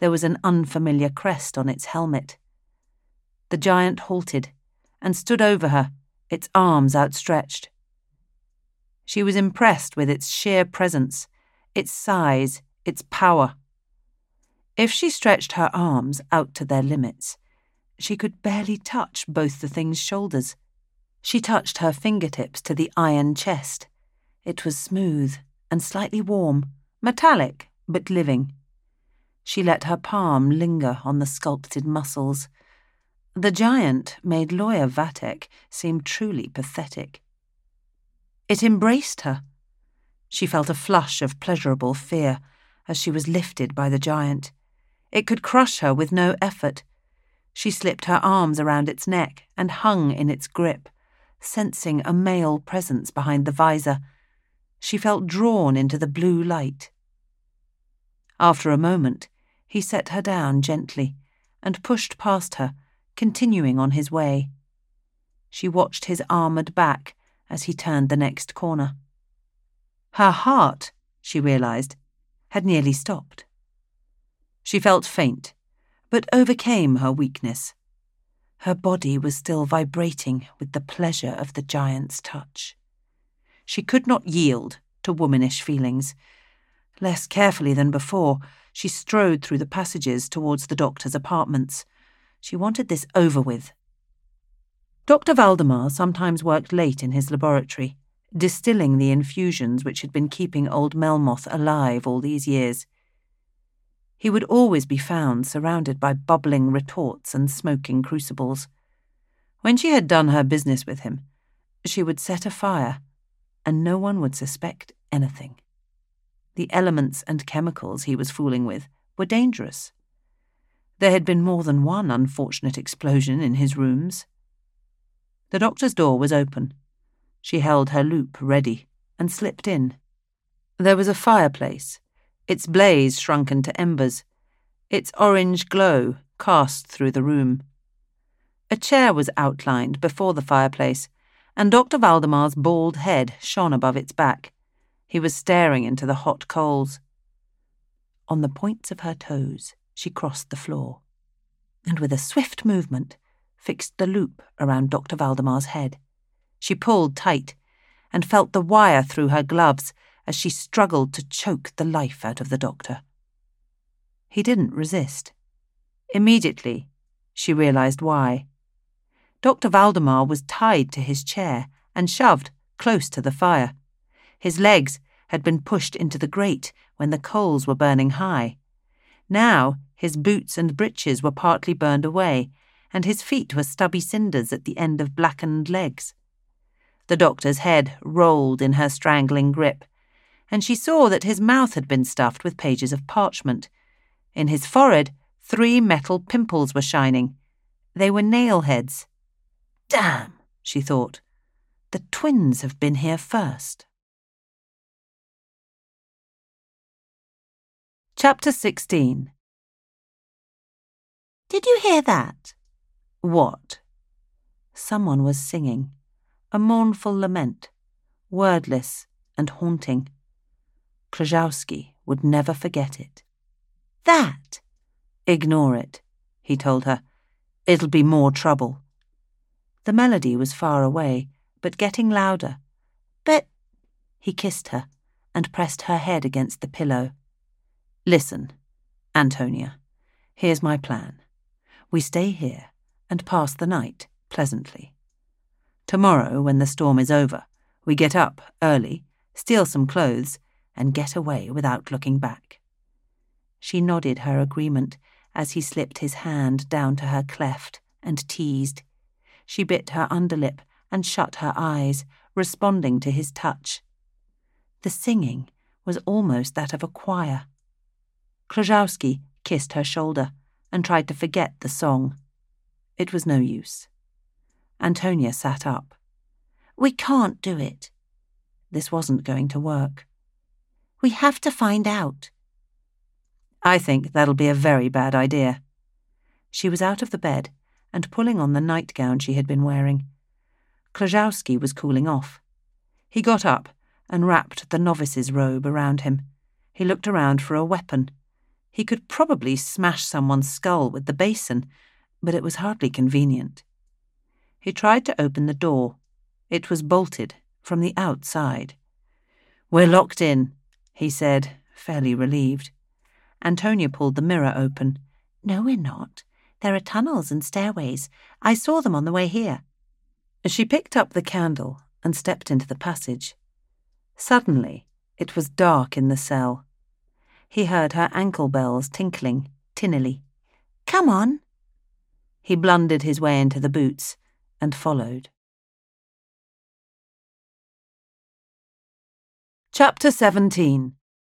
There was an unfamiliar crest on its helmet. The giant halted and stood over her, its arms outstretched. She was impressed with its sheer presence, its size, its power. If she stretched her arms out to their limits, she could barely touch both the thing's shoulders. She touched her fingertips to the iron chest. It was smooth and slightly warm, metallic but living. She let her palm linger on the sculpted muscles. The giant made Lawyer Vatek seem truly pathetic. It embraced her. She felt a flush of pleasurable fear as she was lifted by the giant. It could crush her with no effort. She slipped her arms around its neck and hung in its grip, sensing a male presence behind the visor. She felt drawn into the blue light. After a moment, he set her down gently and pushed past her, continuing on his way. She watched his armoured back as he turned the next corner. Her heart, she realised, had nearly stopped. She felt faint, but overcame her weakness. Her body was still vibrating with the pleasure of the giant's touch. She could not yield to womanish feelings. Less carefully than before, she strode through the passages towards the doctor's apartments. She wanted this over with. Dr. Valdemar sometimes worked late in his laboratory, distilling the infusions which had been keeping old Melmoth alive all these years. He would always be found surrounded by bubbling retorts and smoking crucibles. When she had done her business with him, she would set a fire, and no one would suspect anything. The elements and chemicals he was fooling with were dangerous. There had been more than one unfortunate explosion in his rooms. The doctor's door was open. She held her loupe ready and slipped in. There was a fireplace, its blaze shrunken to embers, its orange glow cast through the room. A chair was outlined before the fireplace, and Dr. Valdemar's bald head shone above its back. He was staring into the hot coals. On the points of her toes, she crossed the floor, and with a swift movement, fixed the loupe around Dr. Valdemar's head. She pulled tight, and felt the wire through her gloves as she struggled to choke the life out of the doctor. He didn't resist. Immediately, she realised why. Dr. Valdemar was tied to his chair and shoved close to the fire. His legs had been pushed into the grate when the coals were burning high. Now his boots and breeches were partly burned away, and his feet were stubby cinders at the end of blackened legs. The doctor's head rolled in her strangling grip, and she saw that his mouth had been stuffed with pages of parchment. In his forehead, 3 metal pimples were shining. They were nail heads. Damn, she thought. The twins have been here first. Chapter 16. Did you hear that? What? Someone was singing, a mournful lament, wordless and haunting. Klajowski would never forget it. That? Ignore it, he told her. It'll be more trouble. The melody was far away, but getting louder. But... He kissed her and pressed her head against the pillow. Listen, Antonia, here's my plan. We stay here and pass the night pleasantly. Tomorrow, when the storm is over, we get up early, steal some clothes, and get away without looking back. She nodded her agreement as he slipped his hand down to her cleft and teased. She bit her underlip and shut her eyes, responding to his touch. The singing was almost that of a choir. Klajowski kissed her shoulder and tried to forget the song. It was no use. Antonia sat up. We can't do it. This wasn't going to work. We have to find out. I think that'll be a very bad idea. She was out of the bed and pulling on the nightgown she had been wearing. Klajowski was cooling off. He got up and wrapped the novice's robe around him. He looked around for a weapon. He could probably smash someone's skull with the basin, but it was hardly convenient. He tried to open the door. It was bolted from the outside. "We're locked in," he said, fairly relieved. Antonia pulled the mirror open. "No, we're not. There are tunnels and stairways. I saw them on the way here." She picked up the candle and stepped into the passage. Suddenly, it was dark in the cell. He heard her ankle bells tinkling tinnily. "Come on." He blundered his way into the boots and followed. Chapter 17.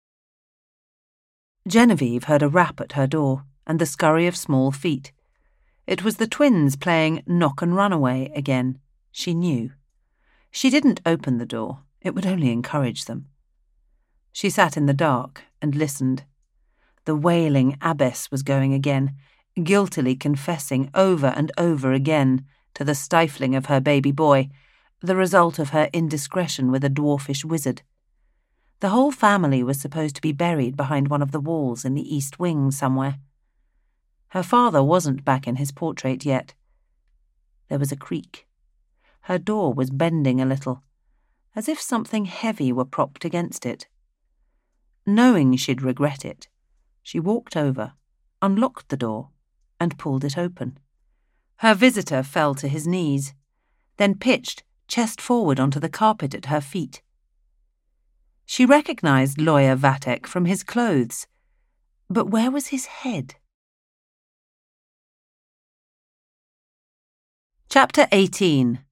Genevieve heard a rap at her door and the scurry of small feet. It was the twins playing Knock and Run Away again, she knew. She didn't open the door, it would only encourage them. She sat in the dark and listened. The wailing abbess was going again, guiltily confessing over and over again to the stifling of her baby boy, the result of her indiscretion with a dwarfish wizard. The whole family was supposed to be buried behind one of the walls in the east wing somewhere. Her father wasn't back in his portrait yet. There was a creak. Her door was bending a little, as if something heavy were propped against it. Knowing she'd regret it, she walked over, unlocked the door, and pulled it open. Her visitor fell to his knees, then pitched chest forward onto the carpet at her feet. She recognized Lawyer Vatek from his clothes, but where was his head? Chapter 18.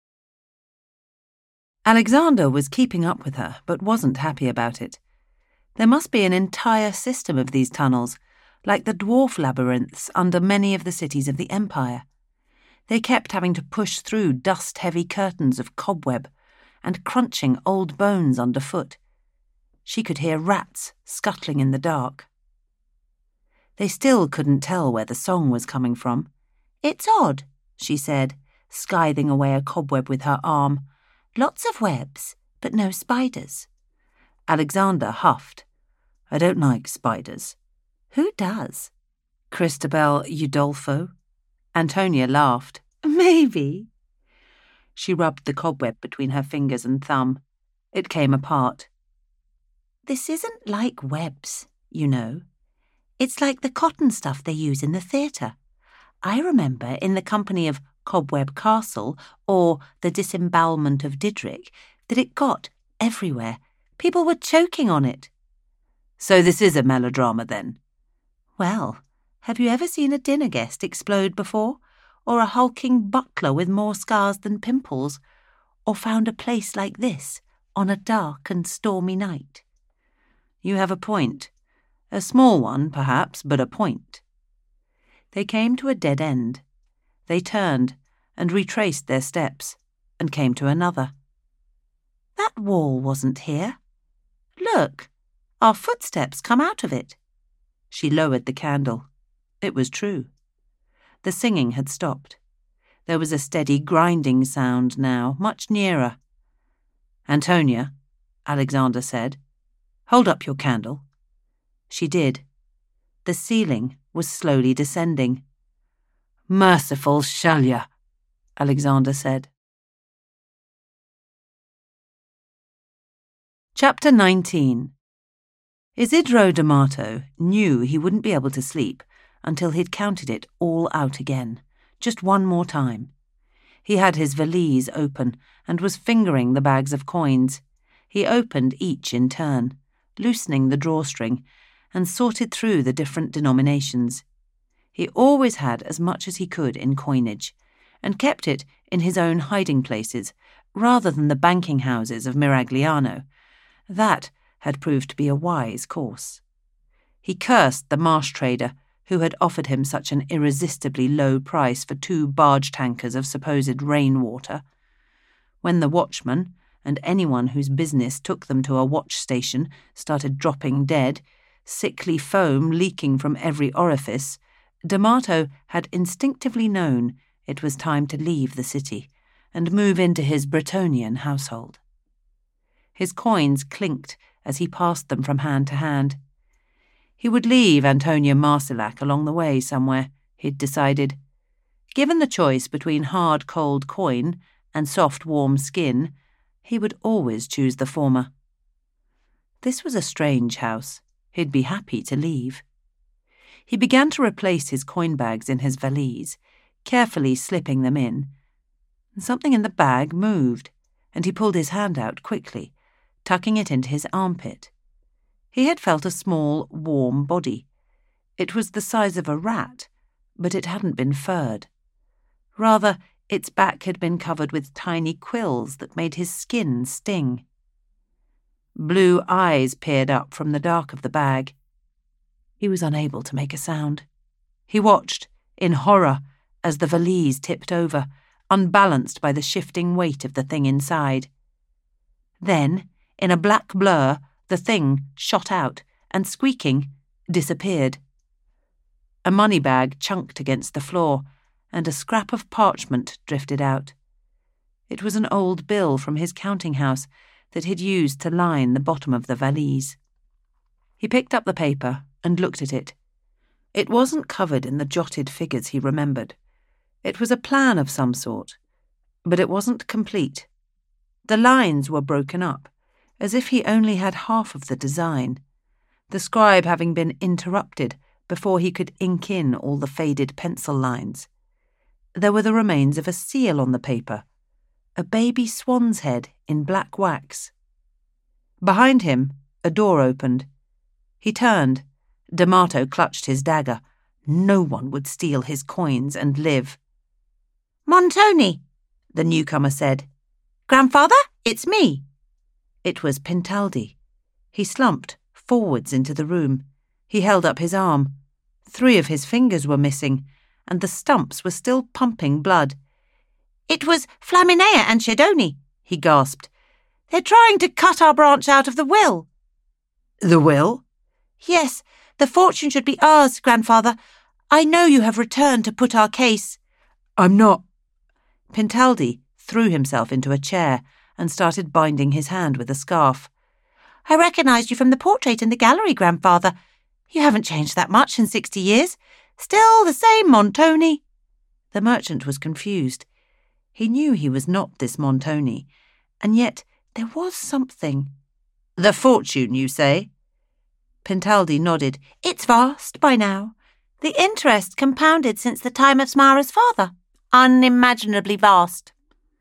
Alexander was keeping up with her, but wasn't happy about it. There must be an entire system of these tunnels, like the dwarf labyrinths under many of the cities of the Empire. They kept having to push through dust-heavy curtains of cobweb and crunching old bones underfoot. She could hear rats scuttling in the dark. They still couldn't tell where the song was coming from. "It's odd," she said, scything away a cobweb with her arm. "Lots of webs, but no spiders." Alexander huffed. "I don't like spiders." "Who does?" "Christabel Udolpho." Antonia laughed. "Maybe." She rubbed the cobweb between her fingers and thumb. It came apart. "This isn't like webs, you know. It's like the cotton stuff they use in the theatre. I remember in the company of Cobweb Castle or the Disembowelment of Didrik that it got everywhere. People were choking on it." "So this is a melodrama, then?" "Well, have you ever seen a dinner guest explode before? Or a hulking butler with more scars than pimples? Or found a place like this on a dark and stormy night?" "You have a point. A small one, perhaps, but a point." They came to a dead end. They turned and retraced their steps and came to another. "That wall wasn't here. Look, our footsteps come out of it." She lowered the candle. It was true. The singing had stopped. There was a steady grinding sound now, much nearer. "Antonia," Alexander said, "hold up your candle." She did. The ceiling was slowly descending. "Merciful Shalya," Alexander said. Chapter 19. Isidro D'Amato knew he wouldn't be able to sleep until he'd counted it all out again, just one more time. He had his valise open and was fingering the bags of coins. He opened each in turn, loosening the drawstring, and sorted through the different denominations. He always had as much as he could in coinage, and kept it in his own hiding places, rather than the banking houses of Miragliano. That had proved to be a wise course. He cursed the marsh trader who had offered him such an irresistibly low price for 2 barge tankers of supposed rainwater. When the watchman, and anyone whose business took them to a watch station, started dropping dead, sickly foam leaking from every orifice, D'Amato had instinctively known it was time to leave the city and move into his Bretonnian household. His coins clinked as he passed them from hand to hand. He would leave Antonia Marsillac along the way somewhere, he'd decided. Given the choice between hard, cold coin and soft, warm skin, he would always choose the former. This was a strange house. He'd be happy to leave. He began to replace his coin bags in his valise, carefully slipping them in. Something in the bag moved, and he pulled his hand out quickly, tucking it into his armpit. He had felt a small, warm body. It was the size of a rat, but it hadn't been furred. Rather, its back had been covered with tiny quills that made his skin sting. Blue eyes peered up from the dark of the bag. He was unable to make a sound. He watched, in horror, as the valise tipped over, unbalanced by the shifting weight of the thing inside. Then, in a black blur, the thing shot out and, squeaking, disappeared. A money bag chunked against the floor, and a scrap of parchment drifted out. It was an old bill from his counting house that he'd used to line the bottom of the valise. He picked up the paper and looked at it. It wasn't covered in the jotted figures he remembered. It was a plan of some sort, but it wasn't complete. The lines were broken up, as if he only had half of the design, the scribe having been interrupted before he could ink in all the faded pencil lines. There were the remains of a seal on the paper, a baby swan's head in black wax. Behind him, a door opened. He turned. D'Amato clutched his dagger. No one would steal his coins and live. "Montoni," the newcomer said. "Grandfather, it's me." It was Pintaldi. He slumped forwards into the room. He held up his arm. 3 of his fingers were missing, and the stumps were still pumping blood. "It was Flaminea and Schedoni," he gasped. "They're trying to cut our branch out of the will." "The will?" "Yes, the fortune should be ours, Grandfather. I know you have returned to put our case." "I'm not." Pintaldi threw himself into a chair and started binding his hand with a scarf. "I recognised you from the portrait in the gallery, Grandfather. You haven't changed that much in 60 years. Still the same Montoni." The merchant was confused. He knew he was not this Montoni, and yet there was something. "The fortune, you say?" Pintaldi nodded. "It's vast by now. The interest compounded since the time of Smara's father. Unimaginably vast."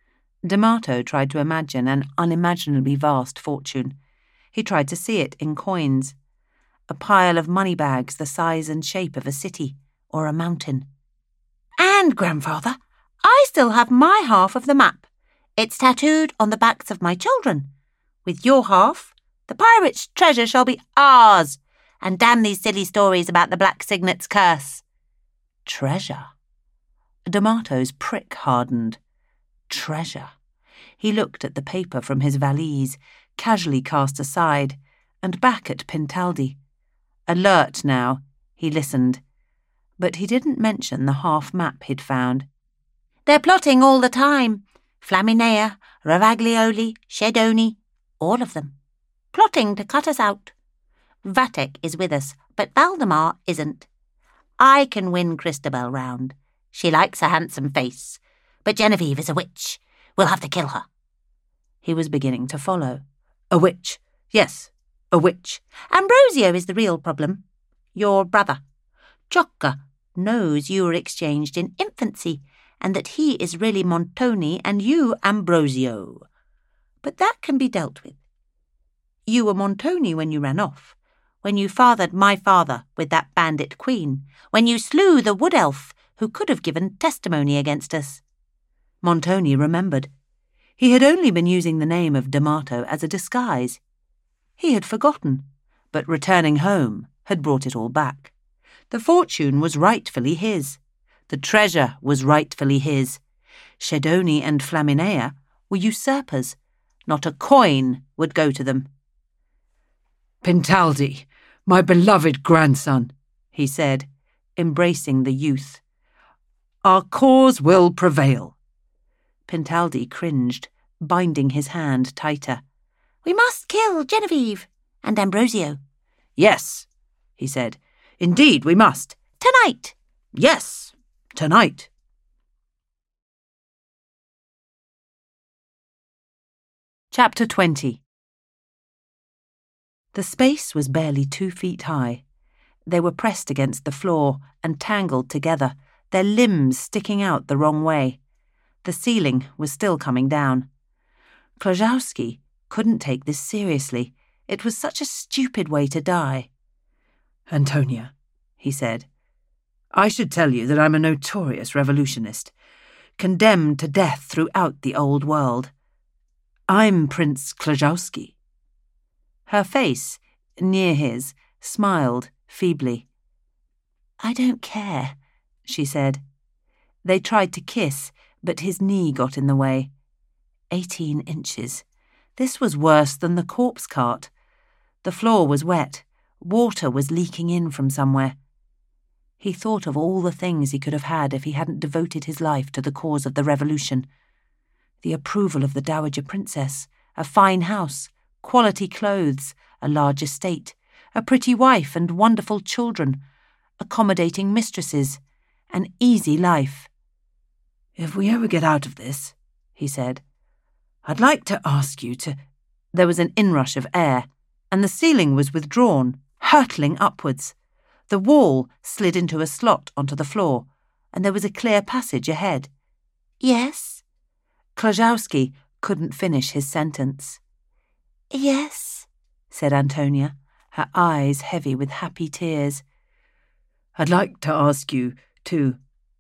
D'Amato tried to imagine an unimaginably vast fortune. He tried to see it in coins. A pile of money bags the size and shape of a city or a mountain. "And, Grandfather, I still have my half of the map. It's tattooed on the backs of my children. With your half, the pirate's treasure shall be ours. And damn these silly stories about the Black Signet's curse." Treasure? D'Amato's prick hardened. Treasure. He looked at the paper from his valise, casually cast aside, and back at Pintaldi. Alert now, he listened. But he didn't mention the half map he'd found. "They're plotting all the time. Flaminea, Ravaglioli, Schedoni, all of them. Plotting to cut us out. Vatek is with us, but Valdemar isn't. I can win Christabel round. She likes a handsome face. But Genevieve is a witch. We'll have to kill her." He was beginning to follow. A witch. Yes, a witch. "Ambrosio is the real problem. Your brother. Ciocca knows you were exchanged in infancy, and that he is really Montoni and you Ambrosio. But that can be dealt with. You were Montoni when you ran off, when you fathered my father with that bandit queen, when you slew the wood elf who could have given testimony against us." Montoni remembered. He had only been using the name of D'Amato as a disguise. He had forgotten, but returning home had brought it all back. The fortune was rightfully his. The treasure was rightfully his. Schedoni and Flaminea were usurpers. Not a coin would go to them. "Pintaldi, my beloved grandson," he said, embracing the youth. "Our cause will prevail." Pintaldi cringed, binding his hand tighter. "We must kill Genevieve and Ambrosio." "Yes," he said. "Indeed, we must." "Tonight." "Yes, tonight." Chapter 20. The space was barely 2 feet high. They were pressed against the floor and tangled together, their limbs sticking out the wrong way. The ceiling was still coming down. Klajowski couldn't take this seriously. It was such a stupid way to die. "Antonia," he said, "I should tell you that I'm a notorious revolutionist, condemned to death throughout the old world. I'm Prince Klajowski." Her face, near his, smiled feebly. "I don't care," she said. They tried to kiss, but his knee got in the way. 18 inches. This was worse than the corpse cart. The floor was wet. Water was leaking in from somewhere. He thought of all the things he could have had if he hadn't devoted his life to the cause of the revolution. The approval of the Dowager Princess, a fine house, quality clothes, a large estate, a pretty wife and wonderful children, accommodating mistresses, an easy life. "If we ever get out of this," he said, "I'd like to ask you to—" There was an inrush of air, and the ceiling was withdrawn, hurtling upwards. The wall slid into a slot onto the floor, and there was a clear passage ahead. "Yes?" Klajowski couldn't finish his sentence. "Yes," said Antonia, her eyes heavy with happy tears. "I'd like to ask you to...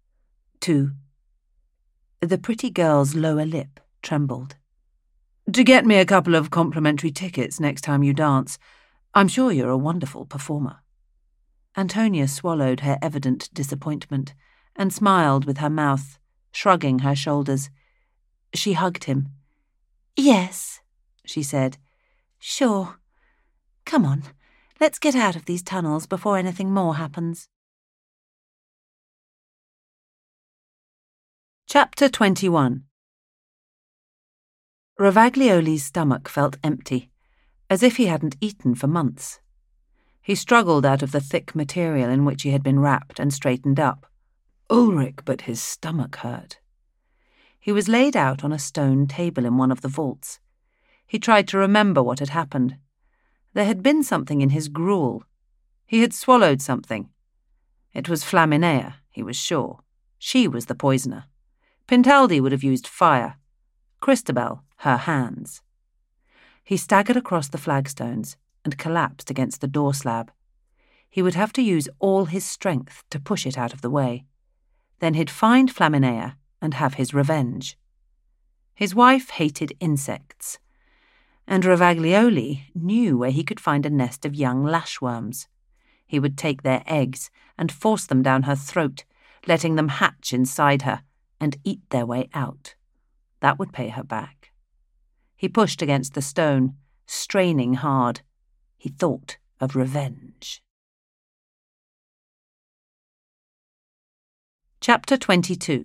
The pretty girl's lower lip trembled. "To get me a couple of complimentary tickets next time you dance. I'm sure you're a wonderful performer." Antonia swallowed her evident disappointment and smiled with her mouth, shrugging her shoulders. She hugged him. "Yes," she said. "Sure. Come on, let's get out of these tunnels before anything more happens." Chapter 21. Ravaglioli's stomach felt empty, as if he hadn't eaten for months. He struggled out of the thick material in which he had been wrapped and straightened up. Ulrich, but his stomach hurt. He was laid out on a stone table in one of the vaults. He tried to remember what had happened. There had been something in his gruel. He had swallowed something. It was Flaminea, he was sure. She was the poisoner. Pintaldi would have used fire. Christabel, her hands. He staggered across the flagstones and collapsed against the door slab. He would have to use all his strength to push it out of the way. Then he'd find Flaminea and have his revenge. His wife hated insects, and Ravaglioli knew where he could find a nest of young lashworms. He would take their eggs and force them down her throat, letting them hatch inside her and eat their way out. That would pay her back. He pushed against the stone, straining hard. He thought of revenge. Chapter 22.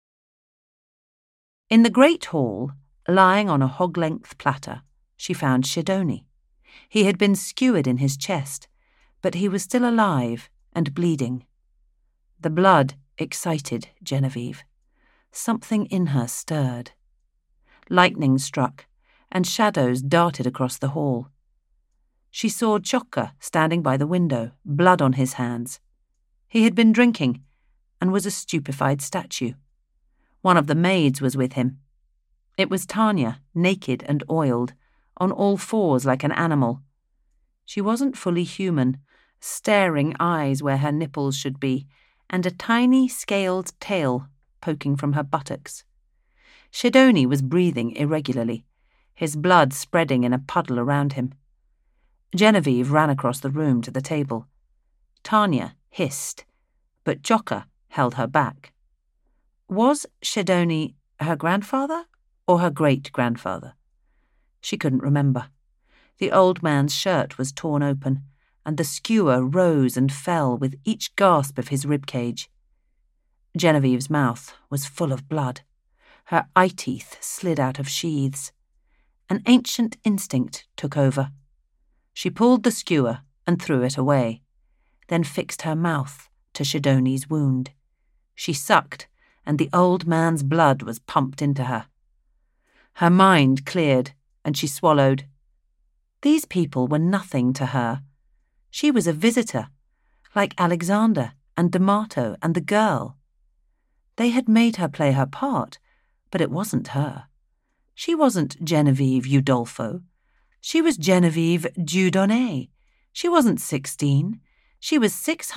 In the great hall, lying on a hog-length platter, she found Schedoni. He had been skewered in his chest, but he was still alive and bleeding. The blood excited Genevieve. Something in her stirred. Lightning struck, and shadows darted across the hall. She saw Ciocca standing by the window, blood on his hands. He had been drinking, and was a stupefied statue. One of the maids was with him. It was Tanya, naked and oiled, on all fours like an animal. She wasn't fully human, staring eyes where her nipples should be, and a tiny scaled tail poking from her buttocks. Schedoni was breathing irregularly, his blood spreading in a puddle around him. Genevieve ran across the room to the table. Tanya hissed, but Ciocca held her back. Was Schedoni her grandfather or her great-grandfather? She couldn't remember. The old man's shirt was torn open, and the skewer rose and fell with each gasp of his ribcage. Genevieve's mouth was full of blood. Her eye-teeth slid out of sheaths. An ancient instinct took over. She pulled the skewer and threw it away. then fixed her mouth to Shidoni's wound. She sucked, and the old man's blood was pumped into her. Her mind cleared, and she swallowed. These people were nothing to her. She was a visitor, like Alexander and D'Amato and the girl. They had made her play her part, but it wasn't her. She wasn't Genevieve Udolpho. She was Genevieve Dieudonné. She wasn't 16. She was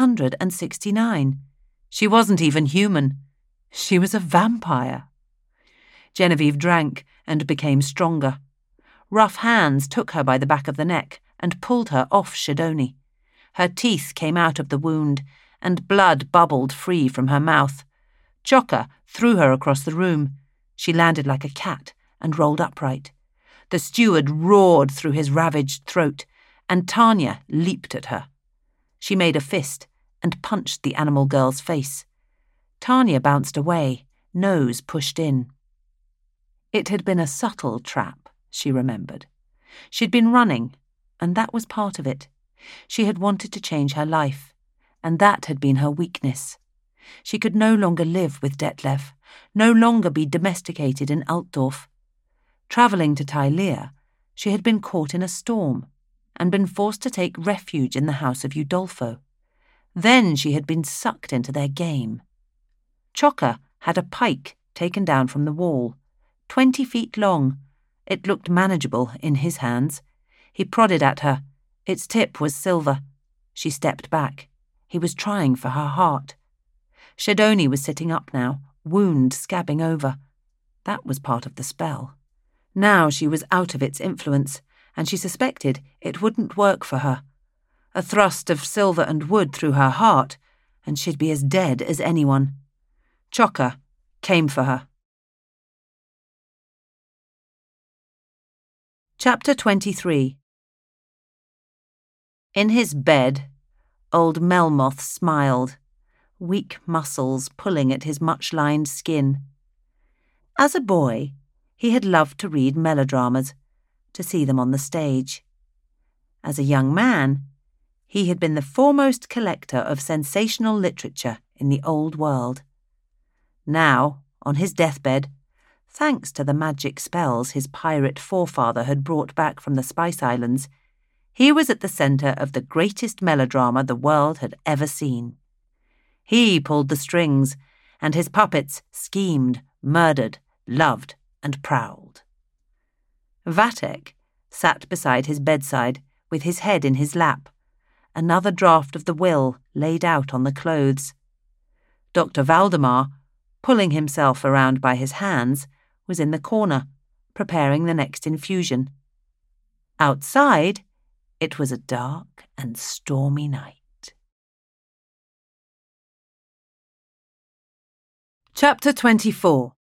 669. She wasn't even human. She was a vampire. Genevieve drank and became stronger. Rough hands took her by the back of the neck and pulled her off Shidoni. Her teeth came out of the wound, and blood bubbled free from her mouth. Chocka threw her across the room. She landed like a cat and rolled upright. The steward roared through his ravaged throat, and Tanya leaped at her. She made a fist and punched the animal girl's face. Tanya bounced away, nose pushed in. It had been a subtle trap, she remembered. She'd been running, and that was part of it. She had wanted to change her life, and that had been her weakness. She could no longer live with Detlev, no longer be domesticated in Altdorf. Travelling to Tylea, she had been caught in a storm and been forced to take refuge in the house of Udolpho. Then she had been sucked into their game. Chocka had a pike taken down from the wall, 20 feet long. It looked manageable in his hands. He prodded at her. Its tip was silver. She stepped back. He was trying for her heart. Shidoni was sitting up now, wound scabbing over. That was part of the spell. Now she was out of its influence, and she suspected it wouldn't work for her. A thrust of silver and wood through her heart, and she'd be as dead as anyone. Chocka came for her. Chapter 23. In his bed, old Melmoth smiled, weak muscles pulling at his much-lined skin. As a boy, he had loved to read melodramas, to see them on the stage. As a young man, he had been the foremost collector of sensational literature in the old world. Now, on his deathbed, thanks to the magic spells his pirate forefather had brought back from the Spice Islands, he was at the centre of the greatest melodrama the world had ever seen. He pulled the strings, and his puppets schemed, murdered, loved, and prowled. Vatek sat beside his bedside with his head in his lap, another draft of the will laid out on the clothes. Dr. Valdemar, pulling himself around by his hands, was in the corner, preparing the next infusion. Outside, it was a dark and stormy night. Chapter 24.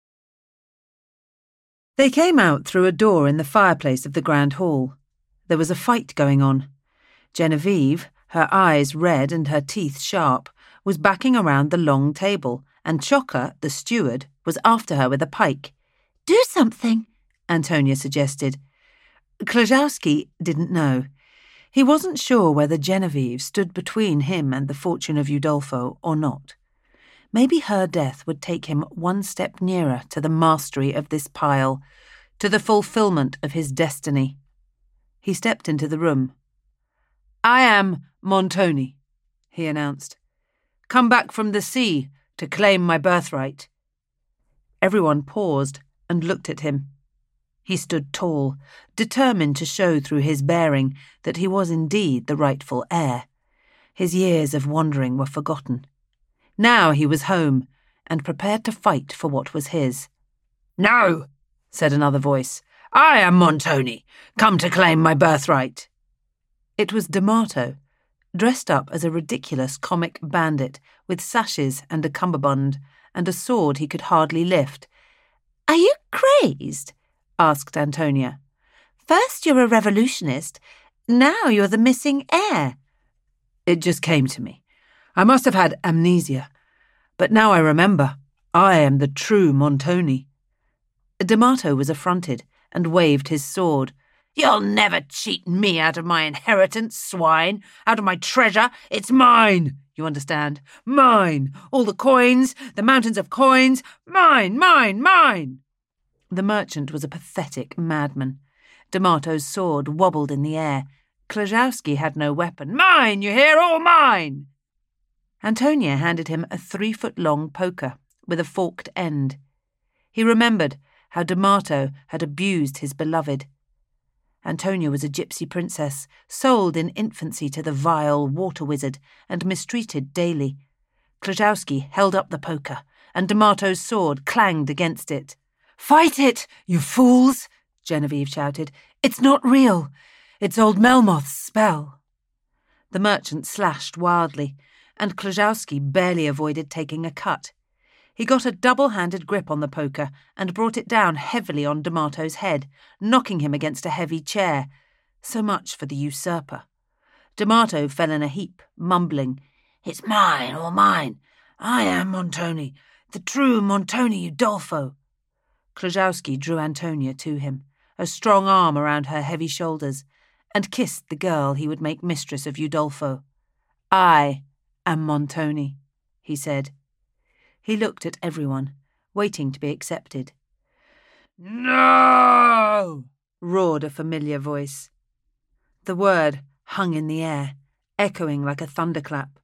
They came out through a door in the fireplace of the Grand Hall. There was a fight going on. Genevieve, her eyes red and her teeth sharp, was backing around the long table, and Chocka, the steward, was after her with a pike. "Do something," Antonia suggested. Klajowski didn't know. He wasn't sure whether Genevieve stood between him and the fortune of Udolpho or not. Maybe her death would take him one step nearer to the mastery of this pile, to the fulfillment of his destiny. He stepped into the room. "I am Montoni," he announced. "Come back from the sea to claim my birthright." Everyone paused and looked at him. He stood tall, determined to show through his bearing that he was indeed the rightful heir. His years of wandering were forgotten. Now he was home, and prepared to fight for what was his. "No," said another voice. "I am Montoni, come to claim my birthright." It was D'Amato, dressed up as a ridiculous comic bandit with sashes and a cummerbund, and a sword he could hardly lift. "Are you crazed?" asked Antonia. "First you're a revolutionist, now you're the missing heir." "It just came to me. I must have had amnesia. But now I remember, I am the true Montoni." D'Amato was affronted and waved his sword. You'll never cheat me out of my inheritance, swine, out of my treasure. It's mine, you understand? Mine. All the coins, the mountains of coins. Mine, mine, mine. The merchant was a pathetic madman. D'Amato's sword wobbled in the air. Klajowski had no weapon. Mine, you hear? All mine! Antonia handed him a 3-foot-long poker with a forked end. He remembered how D'Amato had abused his beloved. Antonia was a gypsy princess, sold in infancy to the vile water wizard and mistreated daily. Klajowski held up the poker, and D'Amato's sword clanged against it. "Fight it, you fools!" Genevieve shouted. "It's not real. It's old Melmoth's spell." The merchant slashed wildly, and Klajowski barely avoided taking a cut. He got a double-handed grip on the poker and brought it down heavily on D'Amato's head, knocking him against a heavy chair. So much for the usurper. D'Amato fell in a heap, mumbling, "It's mine, all mine. I am Montoni, the true Montoni Udolpho." Klajowski drew Antonia to him, a strong arm around her heavy shoulders, and kissed the girl he would make mistress of Udolpho. "I am Montoni," he said. He looked at everyone, waiting to be accepted. "No!" roared a familiar voice. The word hung in the air, echoing like a thunderclap.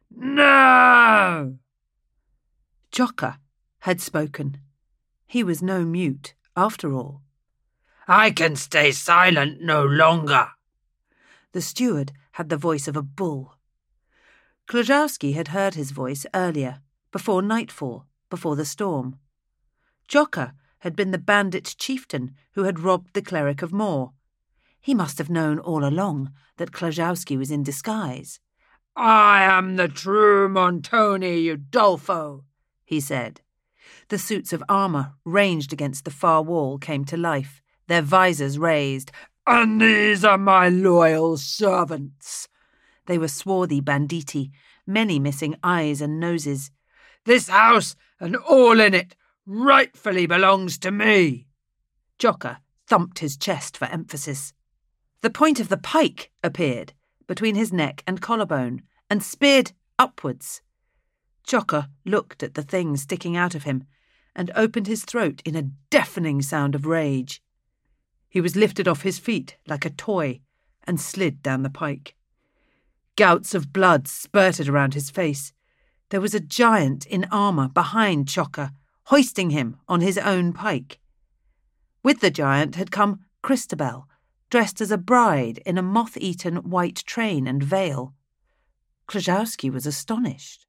"No!" Ciocca had spoken. He was no mute, after all. "I can stay silent no longer." The steward had the voice of a bull. Klajowski had heard his voice earlier, before nightfall, before the storm. Ciocca had been the bandit chieftain who had robbed the cleric of More. He must have known all along that Klajowski was in disguise. "I am the true Montoni Udolpho," he said. The suits of armour ranged against the far wall came to life, their visors raised. "And these are my loyal servants." They were swarthy banditti, many missing eyes and noses. "This house and all in it rightfully belongs to me." Ciocca thumped his chest for emphasis. The point of the pike appeared between his neck and collarbone and speared upwards. Ciocca looked at the thing sticking out of him and opened his throat in a deafening sound of rage. He was lifted off his feet like a toy and slid down the pike. Gouts of blood spurted around his face. There was a giant in armour behind Ciocca, hoisting him on his own pike. With the giant had come Christabel, dressed as a bride in a moth-eaten white train and veil. Klajowski was astonished.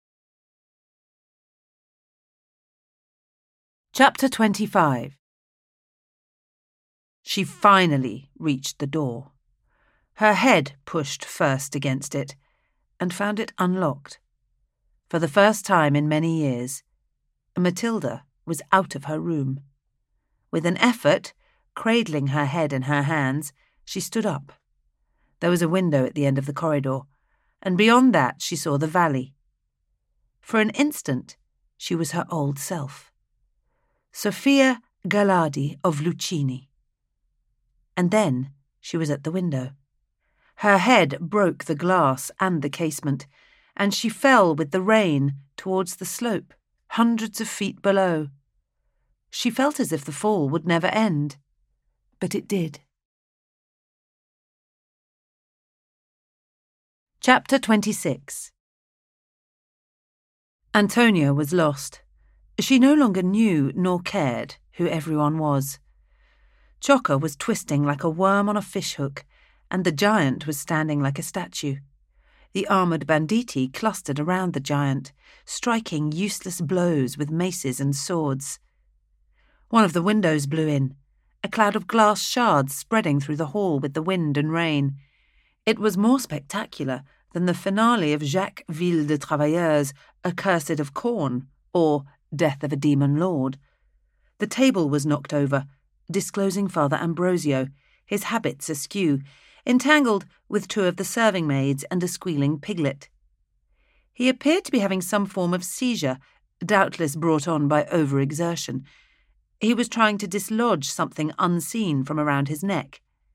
Chapter 25. She finally reached the door. Her head pushed first against it, and found it unlocked. For the first time in many years, Matilda was out of her room. With an effort, cradling her head in her hands, she stood up. There was a window at the end of the corridor, and beyond that she saw the valley. For an instant, she was her old self. Sophia Gallardi of Lucchini. And then she was at the window. Her head broke the glass and the casement, and she fell with the rain towards the slope, hundreds of feet below. She felt as if the fall would never end, but it did. Chapter 26. Antonia was lost. She no longer knew nor cared who everyone was. Ciocca was twisting like a worm on a fishhook, and the giant was standing like a statue. The armoured banditti clustered around the giant, striking useless blows with maces and swords. One of the windows blew in, a cloud of glass shards spreading through the hall with the wind and rain. It was more spectacular than the finale of Jacques Ville de Travailleurs' Accursed of Corn, or Death of a Demon Lord. The table was knocked over, disclosing Father Ambrosio, his habits askew, entangled with two of the serving maids and a squealing piglet. He appeared to be having some form of seizure, doubtless brought on by overexertion. He was trying to dislodge something unseen from around his neck.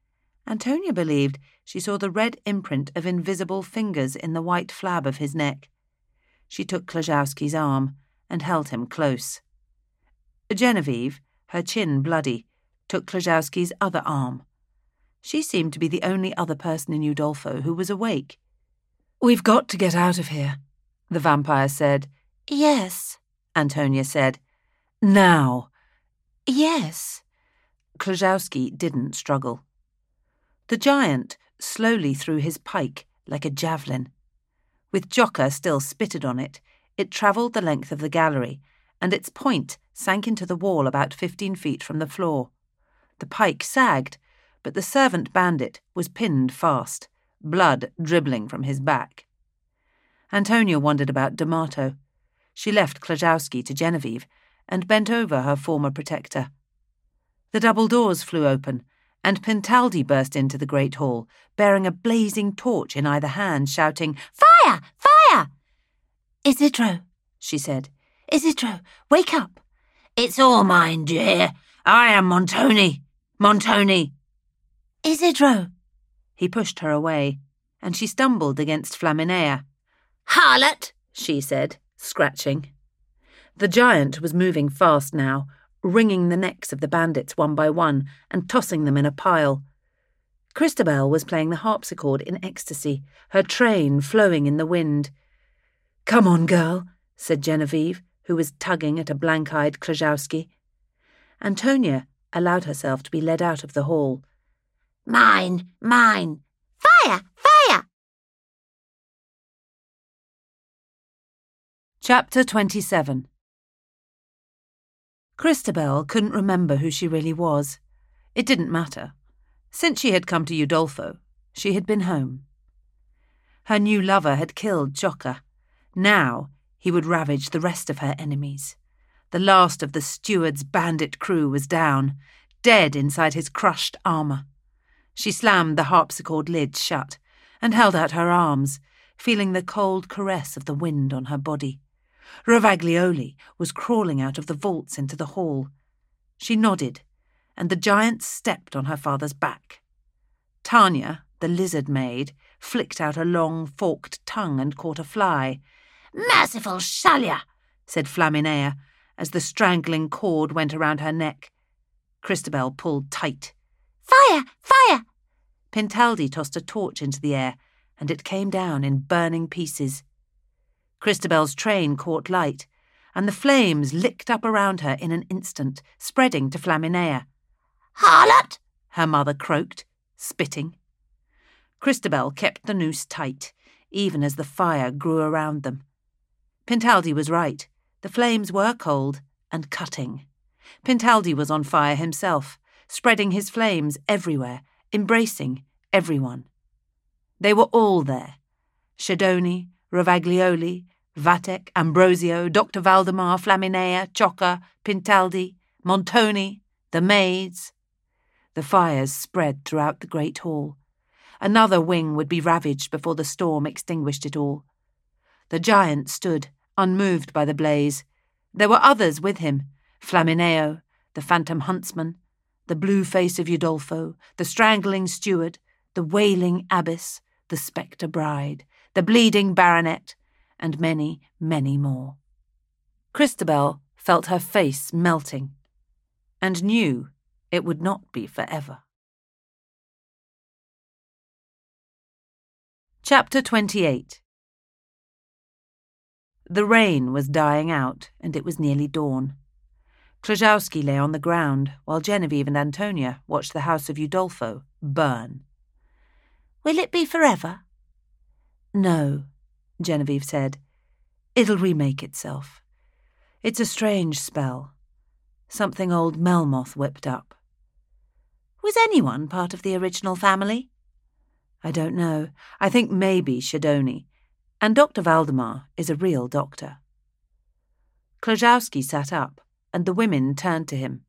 Antonia believed she saw the red imprint of invisible fingers in the white flab of his neck. She took Klajowski's arm and held him close. Genevieve, her chin bloody, took Klajowski's other arm. She seemed to be the only other person in Udolpho who was awake. "We've got to get out of here," the vampire said. "Yes," Antonia said. "Now." "Yes." Klajowski didn't struggle. The giant slowly threw his pike like a javelin. With Jocka still spitted on it, it travelled the length of the gallery, and its point sank into the wall about 15 feet from the floor. The pike sagged, but the servant bandit was pinned fast, blood dribbling from his back. Antonia wondered about D'Amato. She left Klajowski to Genevieve and bent over her former protector. The double doors flew open, and Pintaldi burst into the great hall, bearing a blazing torch in either hand, shouting, "Fire! Fire!" "Isidro," she said. "Isidro, wake up. It's all mine, do you hear? I am Montoni. Montoni." "Isidro." He pushed her away, and she stumbled against Flaminea. "Harlot," she said, scratching. The giant was moving fast now, wringing the necks of the bandits one by one and tossing them in a pile. Christabel was playing the harpsichord in ecstasy, her train flowing in the wind. "Come on, girl," said Genevieve, who was tugging at a blank-eyed Klajowski. Antonia allowed herself to be led out of the hall. "Mine, mine. Fire, fire!" Chapter 27. Christabel couldn't remember who she really was. It didn't matter. Since she had come to Udolpho, she had been home. Her new lover had killed Jocka. Now he would ravage the rest of her enemies. The last of the steward's bandit crew was down, dead inside his crushed armour. She slammed the harpsichord lid shut and held out her arms, feeling the cold caress of the wind on her body. Rovaglioli was crawling out of the vaults into the hall. She nodded, and the giant stepped on her father's back. Tanya, the lizard maid, flicked out a long, forked tongue and caught a fly. "Merciful Shalia," said Flaminea, as the strangling cord went around her neck. Christabel pulled tight. "Fire, fire!" Pintaldi tossed a torch into the air, and it came down in burning pieces. Christabel's train caught light, and the flames licked up around her in an instant, spreading to Flaminea. "Harlot!" her mother croaked, spitting. Christabel kept the noose tight, even as the fire grew around them. Pintaldi was right. The flames were cold and cutting. Pintaldi was on fire himself, spreading his flames everywhere, embracing everyone. They were all there. Schedoni, Rovaglioli, Vatek, Ambrosio, Dr. Valdemar, Flaminea, Jocka, Pintaldi, Montoni, the maids. The fires spread throughout the great hall. Another wing would be ravaged before the storm extinguished it all. The giant stood, unmoved by the blaze. There were others with him, Flamineo, the phantom huntsman, the blue face of Udolpho, the strangling steward, the wailing abbess, the spectre bride, the bleeding baronet, and many, many more. Christabel felt her face melting, and knew it would not be forever. Chapter 28. The rain was dying out, and it was nearly dawn. Klajowski lay on the ground, while Genevieve and Antonia watched the house of Udolpho burn. "Will it be forever?" "No," Genevieve said. "It'll remake itself. It's a strange spell. Something old Melmoth whipped up." "Was anyone part of the original family?" "I don't know. I think maybe Schedoni. And Dr. Valdemar is a real doctor." Klajowski sat up, and the women turned to him.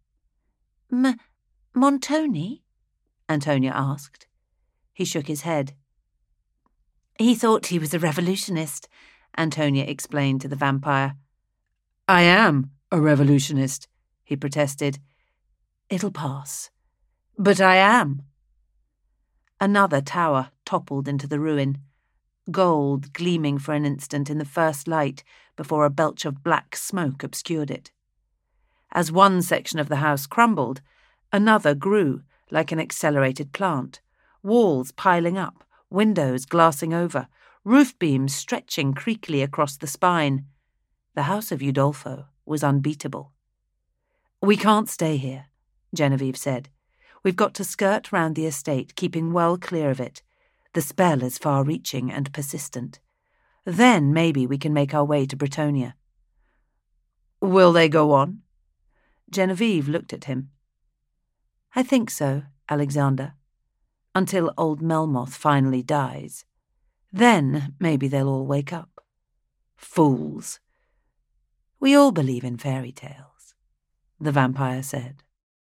Montoni?" Antonia asked. He shook his head. "He thought he was a revolutionist," Antonia explained to the vampire. "I am a revolutionist," he protested. "It'll pass. But I am." Another tower toppled into the ruin, gold gleaming for an instant in the first light before a belch of black smoke obscured it. As one section of the house crumbled, another grew like an accelerated plant, walls piling up, windows glassing over, roof beams stretching creakily across the spine. The house of Udolpho was unbeatable. "We can't stay here," Genevieve said. "We've got to skirt round the estate, keeping well clear of it. The spell is far-reaching and persistent. Then maybe we can make our way to Bretonnia." "Will they go on?" Genevieve looked at him. "I think so, Alexander. Until old Melmoth finally dies. Then maybe they'll all wake up." "Fools." "We all believe in fairy tales," the vampire said.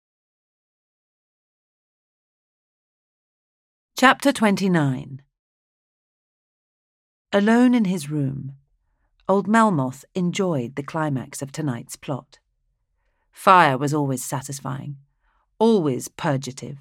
Chapter 29. Alone in his room, old Melmoth enjoyed the climax of tonight's plot. Fire was always satisfying, always purgative.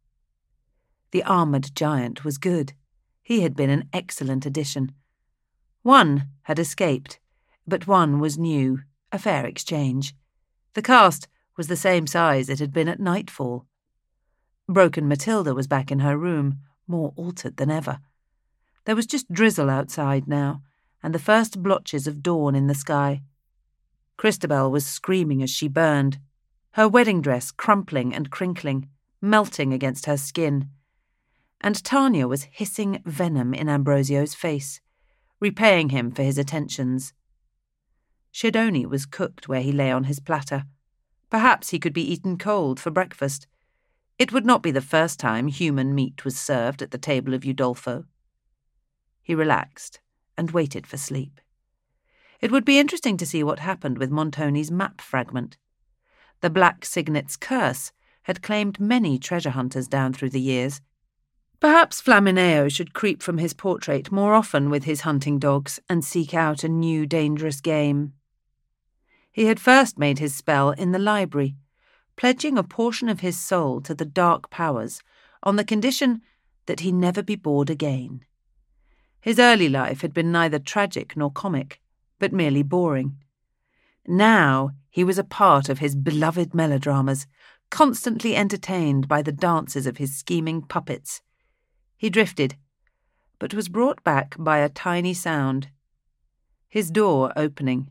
The armoured giant was good. He had been an excellent addition. One had escaped, but one was new, a fair exchange. The cast was the same size it had been at nightfall. Broken Matilda was back in her room, more altered than ever. There was just drizzle outside now, and the first blotches of dawn in the sky. Christabel was screaming as she burned, her wedding dress crumpling and crinkling, melting against her skin. And Tanya was hissing venom in Ambrosio's face, repaying him for his attentions. Shedoni was cooked where he lay on his platter. Perhaps he could be eaten cold for breakfast. It would not be the first time human meat was served at the table of Udolpho. He relaxed and waited for sleep. It would be interesting to see what happened with Montoni's map fragment. The Black Signet's curse had claimed many treasure hunters down through the years. Perhaps Flamineo should creep from his portrait more often with his hunting dogs and seek out a new dangerous game. He had first made his spell in the library, pledging a portion of his soul to the dark powers on the condition that he never be bored again. His early life had been neither tragic nor comic, but merely boring. Now he was a part of his beloved melodramas, constantly entertained by the dances of his scheming puppets. He drifted, but was brought back by a tiny sound. His door opening.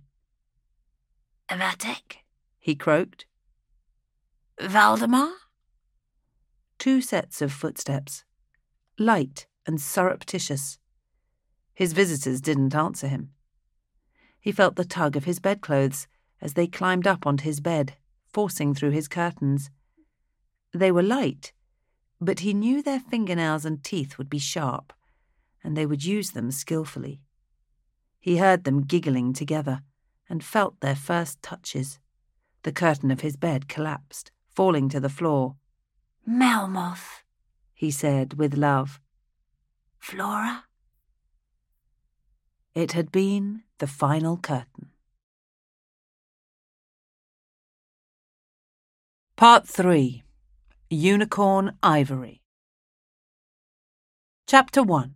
"Vatek?" he croaked. "Valdemar?" 2 sets of footsteps, light and surreptitious. His visitors didn't answer him. He felt the tug of his bedclothes as they climbed up onto his bed, forcing through his curtains. They were light, but he knew their fingernails and teeth would be sharp, and they would use them skillfully. He heard them giggling together and felt their first touches. The curtain of his bed collapsed, falling to the floor. "Melmoth," he said with love. "Flora?" It had been the final curtain. Part 3. Unicorn Ivory. Chapter 1.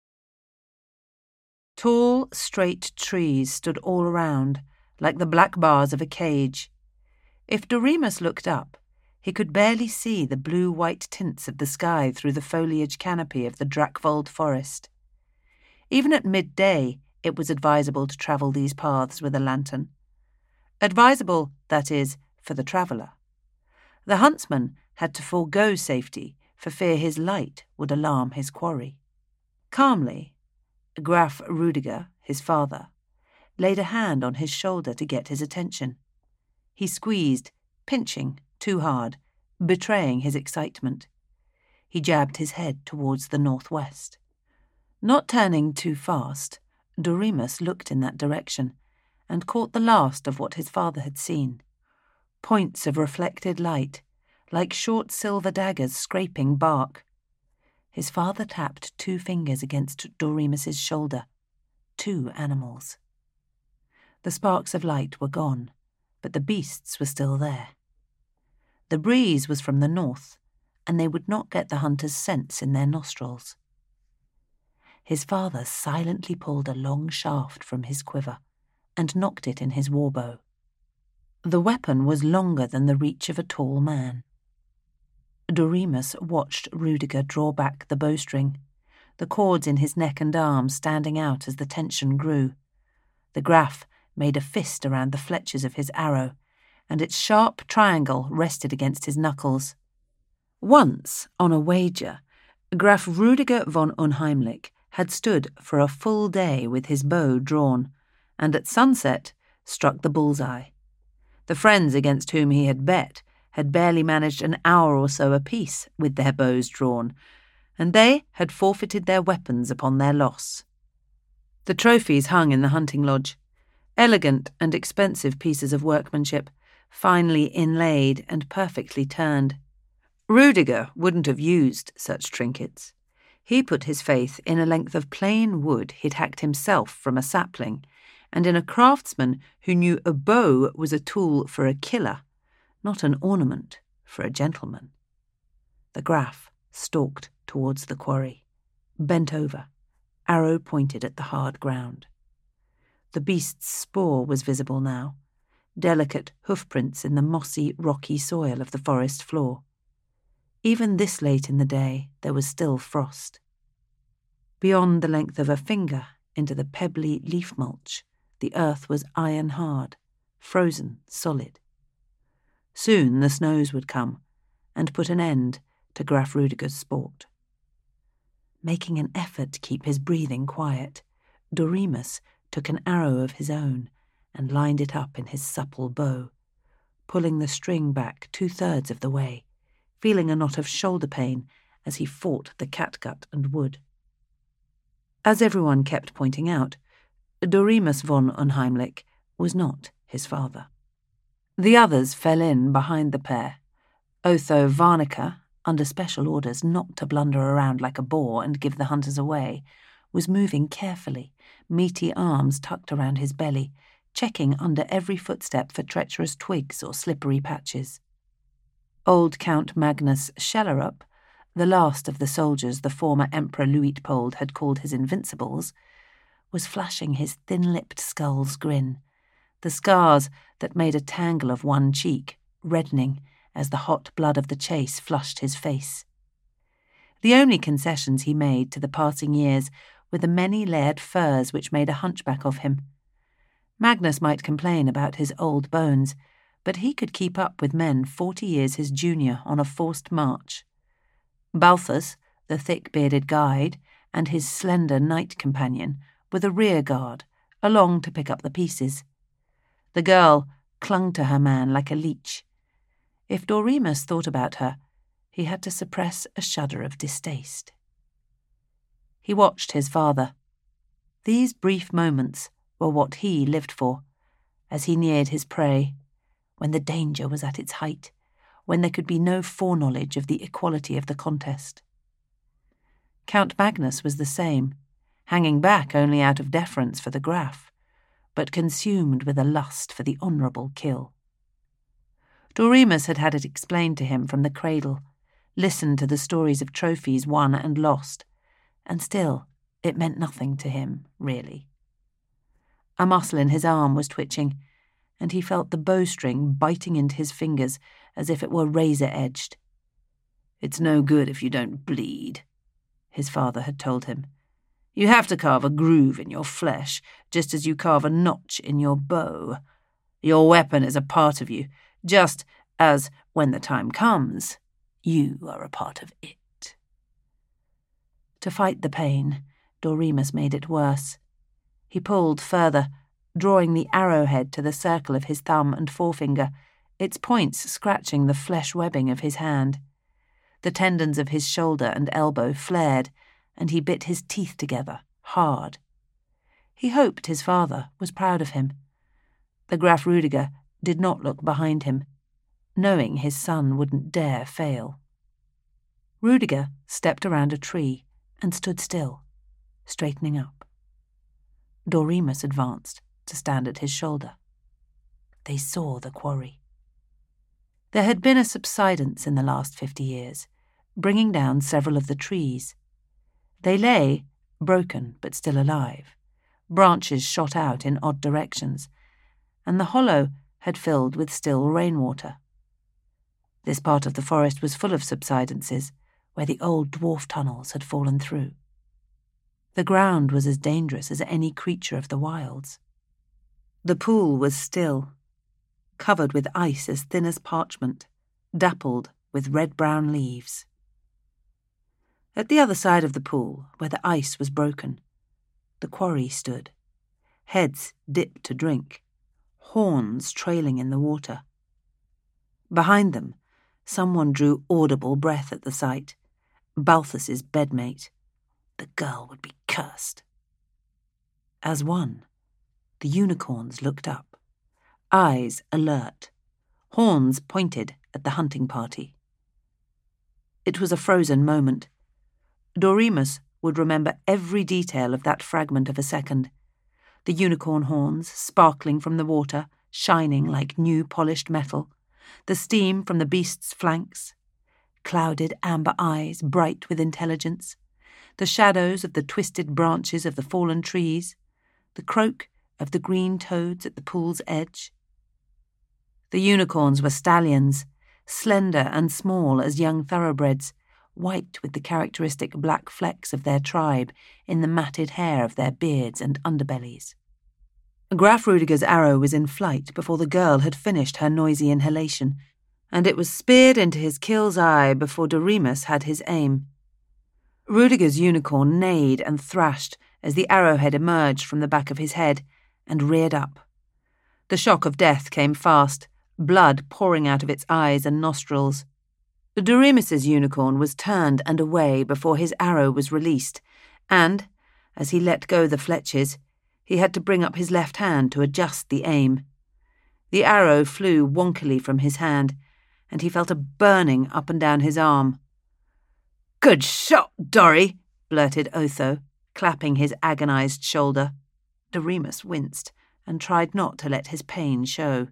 Tall, straight trees stood all around, like the black bars of a cage. If Doremus looked up, he could barely see the blue-white tints of the sky through the foliage canopy of the Drakvold forest. Even at midday, it was advisable to travel these paths with a lantern. Advisable, that is, for the traveller. The huntsman had to forego safety for fear his light would alarm his quarry. Calmly, Graf Rudiger, his father, laid a hand on his shoulder to get his attention. He squeezed, pinching too hard, betraying his excitement. He jabbed his head towards the northwest. Not turning too fast, Doremus looked in that direction and caught the last of what his father had seen. Points of reflected light, like short silver daggers scraping bark. His father tapped 2 fingers against Doremus's shoulder. 2 animals. The sparks of light were gone, but the beasts were still there. The breeze was from the north, and they would not get the hunter's scents in their nostrils. His father silently pulled a long shaft from his quiver and nocked it in his warbow. The weapon was longer than the reach of a tall man. Doremus watched Rudiger draw back the bowstring, the cords in his neck and arms standing out as the tension grew. The Graf made a fist around the fletches of his arrow, and its sharp triangle rested against his knuckles. Once, on a wager, Graf Rudiger von Unheimlich had stood for a full day with his bow drawn, and at sunset struck the bullseye. The friends against whom he had bet had barely managed an hour or so apiece with their bows drawn, and they had forfeited their weapons upon their loss. The trophies hung in the hunting lodge, elegant and expensive pieces of workmanship, finely inlaid and perfectly turned. Rudiger wouldn't have used such trinkets. He put his faith in a length of plain wood he'd hacked himself from a sapling, and in a craftsman who knew a bow was a tool for a killer, not an ornament for a gentleman. The Graf stalked towards the quarry, bent over, arrow pointed at the hard ground. The beast's spoor was visible now, delicate hoofprints in the mossy, rocky soil of the forest floor. Even this late in the day, there was still frost. Beyond the length of a finger, into the pebbly leaf mulch, the earth was iron-hard, frozen solid. Soon the snows would come and put an end to Graf Rudiger's sport. Making an effort to keep his breathing quiet, Doremus took an arrow of his own and lined it up in his supple bow, pulling the string back 2/3 of the way, feeling a knot of shoulder pain as he fought the catgut and wood. As everyone kept pointing out, Doremus von Unheimlich was not his father. The others fell in behind the pair. Otho Varnica, under special orders not to blunder around like a boar and give the hunters away, was moving carefully, meaty arms tucked around his belly, checking under every footstep for treacherous twigs or slippery patches. Old Count Magnus Schellerup, the last of the soldiers the former Emperor Luitpold had called his invincibles, was flashing his thin-lipped skull's grin, the scars that made a tangle of one cheek, reddening as the hot blood of the chase flushed his face. The only concessions he made to the passing years were the many layered furs which made a hunchback of him. Magnus might complain about his old bones, but he could keep up with men 40 years his junior on a forced march. Balthus, the thick-bearded guide, and his slender knight companion were the rear guard, along to pick up the pieces. The girl clung to her man like a leech. If Doremus thought about her, he had to suppress a shudder of distaste. He watched his father. These brief moments were what he lived for, as he neared his prey, when the danger was at its height, when there could be no foreknowledge of the equality of the contest. Count Magnus was the same, hanging back only out of deference for the Graf, but consumed with a lust for the honourable kill. Doremus had had it explained to him from the cradle, listened to the stories of trophies won and lost, and still it meant nothing to him, really. A muscle in his arm was twitching, and he felt the bowstring biting into his fingers as if it were razor-edged. "It's no good if you don't bleed," his father had told him. "You have to carve a groove in your flesh, just as you carve a notch in your bow. Your weapon is a part of you, just as, when the time comes, you are a part of it." To fight the pain, Doremus made it worse. He pulled further, drawing the arrowhead to the circle of his thumb and forefinger, its points scratching the flesh webbing of his hand. The tendons of his shoulder and elbow flared, and he bit his teeth together, hard. He hoped his father was proud of him. The Graf Rudiger did not look behind him, knowing his son wouldn't dare fail. Rudiger stepped around a tree and stood still, straightening up. Doremus advanced to stand at his shoulder. They saw the quarry. There had been a subsidence in the last 50 years, bringing down several of the trees. They lay, broken but still alive. Branches shot out in odd directions, and the hollow had filled with still rainwater. This part of the forest was full of subsidences, where the old dwarf tunnels had fallen through. The ground was as dangerous as any creature of the wilds. The pool was still, covered with ice as thin as parchment, dappled with red-brown leaves. At the other side of the pool, where the ice was broken, the quarry stood, heads dipped to drink, horns trailing in the water. Behind them, someone drew audible breath at the sight. Balthus's bedmate. The girl would be cursed. As one, the unicorns looked up, eyes alert, horns pointed at the hunting party. It was a frozen moment. Doremus would remember every detail of that fragment of a second. The unicorn horns sparkling from the water, shining like new polished metal, the steam from the beast's flanks, clouded amber eyes bright with intelligence, the shadows of the twisted branches of the fallen trees, the croak of the green toads at the pool's edge. The unicorns were stallions, slender and small as young thoroughbreds, white with the characteristic black flecks of their tribe in the matted hair of their beards and underbellies. Graf Rudiger's arrow was in flight before the girl had finished her noisy inhalation, and it was speared into his kill's eye before Doremus had his aim. Rudiger's unicorn neighed and thrashed as the arrowhead emerged from the back of his head and reared up. The shock of death came fast, blood pouring out of its eyes and nostrils. Doremus's unicorn was turned and away before his arrow was released, and, as he let go the fletches, he had to bring up his left hand to adjust the aim. The arrow flew wonkily from his hand, and he felt a burning up and down his arm. "Good shot, Dorry," blurted Otho, clapping his agonized shoulder. Doremus winced and tried not to let his pain show.